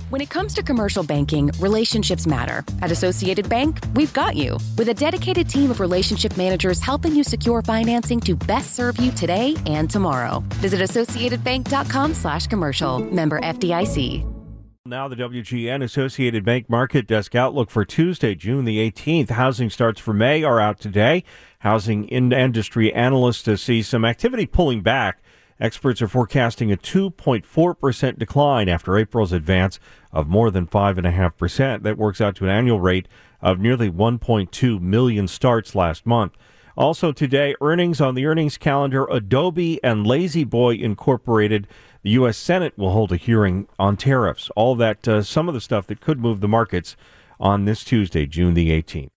When it comes to commercial banking, relationships matter. At Associated Bank, we've got you. With a dedicated team of relationship managers helping you secure financing to best serve you today and tomorrow. Visit associatedbank.com/commercial. Member FDIC. Now the WGN Associated Bank Market Desk outlook for Tuesday, June the 18th. Housing starts for May are out today. Housing industry analysts see some activity pulling back. Experts are forecasting a 2.4% decline after April's advance of more than 5.5%. That works out to an annual rate of nearly 1.2 million starts last month. Also today, earnings on the earnings calendar, Adobe and La-Z-Boy Incorporated. The U.S. Senate will hold a hearing on tariffs. All that, some of the stuff that could move the markets on this Tuesday, June the 18th.